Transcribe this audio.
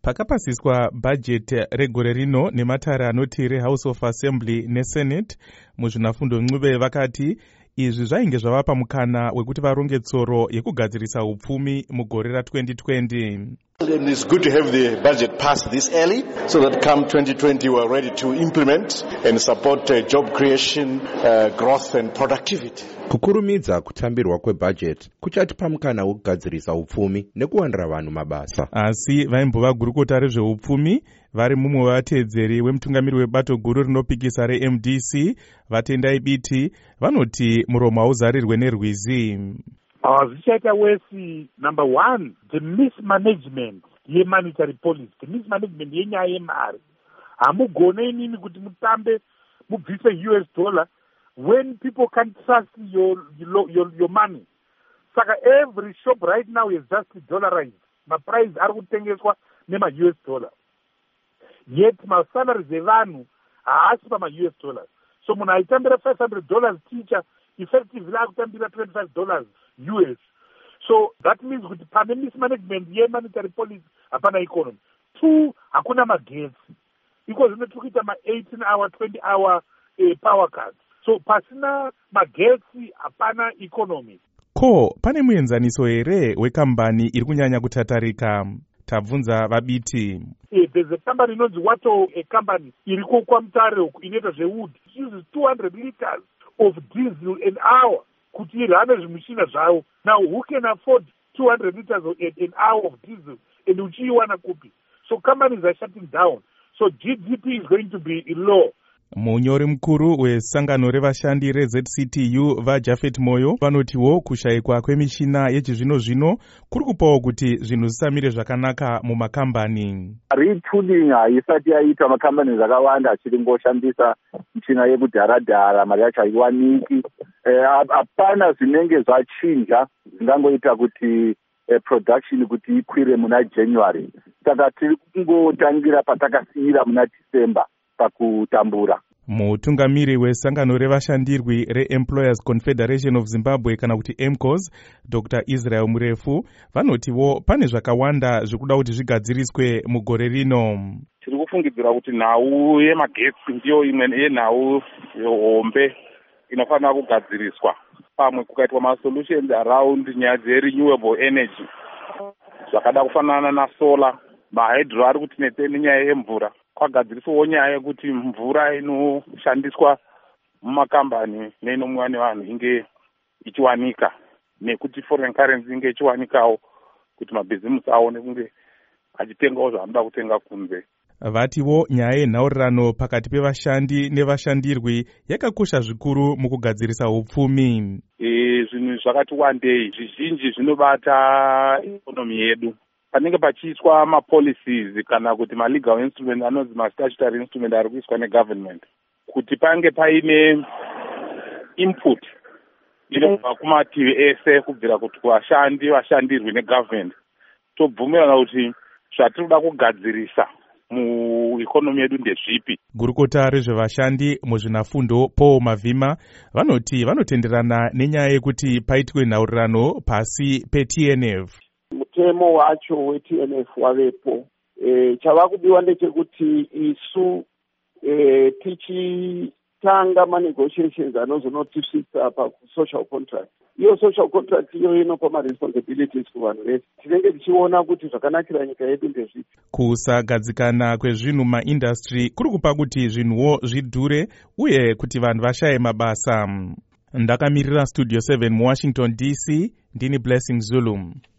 Pakapasiswa bhajeti regore rino nematare anoti reHouse of Assembly neSenate, muzvinafundo ncube vakati izvi zvainge zvavapa mukana wekuti varonge tsoro yekugadzirisa upfumi mugore ra2020. And it's good to have the budget passed this early so that come 2020 we're ready to implement and support job creation, growth and productivity. Kukurumidza kutambirwa kwebudget kuchatipa mukana wekugadzirisa upfumi nekuwanira vanhu mabasa. Asi vaimbova gurukota rezveupfumi vari mumwe wevateedzeri wemutungamiri webato guru rinopikisa reMDC Vatendai Biti vanoti muromo hauzarirwe nerwizi. Zvichaita wesi number one, the mismanagement yemonetary policy, the mismanagement yenyaya yemari. Hamugone inini kuti mutambe mubvise US dollar when people can't trust your money. Saka every shop right now is just dollarized. My price are kutengeswa nema US dollar. Yet my salaries evanhu haasi pama US dollars. So munhu aitambira $500 teacher effectively akutambira $25 US. So that means kuti pane mismanagement yemonetary policy hapana economy. Two, hakuna magetsi. Because zvinotukuita ma-18-hour, 20-hour power cuts. So pasina magetsi hapana economy. Ko, pane muenzaniso here wekambani iri kunyanya kutatarika? Tabvunza vaBiti. There's a company inonzi Wato, a company iriko kwaMutare uku inoita zvewood. It uses 200 liters of diesel an hour kuti irane zvimushina zvavo. Now who can afford 200 liters an hour of diesel and uchiiwana kupi? So companies are shutting down. So GDP is going to be low. Munyori mukuru wesangano revashandi reZCTU vaJafet Moyo vanotiwo kushayikwa kwemishina yechizvino-zvino kuri kupawo kuti zvinhu zvisamire zvakanaka mumakambani. Retooling haisati yaita makambani zvakawanda achiri ngoshandisa michina yekudhara-dhara, mari yacho haiwaniki. Hapana zvinenge zvachinja zvingangoita kuti production kuti ikwire muna January. Saka tiri kungotangira patakasiyira muna December pakutambura. Mutungamiri wesangano revashandirwi reEmployers Confederation of Zimbabwe kana kuti EMCOS, Dr. Israel Murefu, vanotiwo pane zvakawanda zvikuda kuti zvigadziriswe mugore rino. Tiri kufungidzira kuti nhau yemagetsi ndiyo imwe yenhau hombe inofanira kugadziriswa. Pamwe kukaitwa masolutions around nyaya dzerenewable energy. Zvakada kufanana nasolar, mahydro ari kuti netse nenyaya yemvura. Kwagadziriswawo nyaya yekuti mvura inoshandiswa mumakambani neinomwiwa nevanhu inge ichiwanika, nekuti foreign currency inge ichiwanikawo kuti mabhizimusi aone kunge achitengawo zvanoda kutenga kunze. Vatiwo nyaya yenhaurirano pakati pevashandi nevashandirwi yakakosha zvikuru mukugadzirisa upfumi. Zvinhu zvakati wandei, zvizhinji zvinobata ikonomi yedu. Panenge pachiiswa mapolicies kana kuti malegal instrument anonzi statutory instrument ari kuiswa negovernment, kuti pange paine input inobva kumativi ese kubvira kuti kuvashandi vashandirwi negovernment, tobvumirana kuti zvatinoda kugadzirisa muikonomi yedu ndezvipi. Gurukota rezvevashandi muzvinafundo Paul Mavhima vanoti vanotenderana nenyaya yekuti paitwe nhaurirano pasi peTNF. Mutemo wacho weTNF wavepo. Chava kudiwa ndechekuti isu tichitanga manegotiations anozonotisvitsa pasocial contract. Iyo social contract iyo inopa maresponsibilities kuvanhu vese. Tinenge tichiona kuti zvakanakira nyika yedu ndezvipi. Kusagadzikana kwezvinhu maindustry kuri kupa kuti zvinhuwo zvidhure uye kuti vanhu vashaye mabasa. Ndakamirira Studio 7 muWashington DC, ndini Blessing Zulu.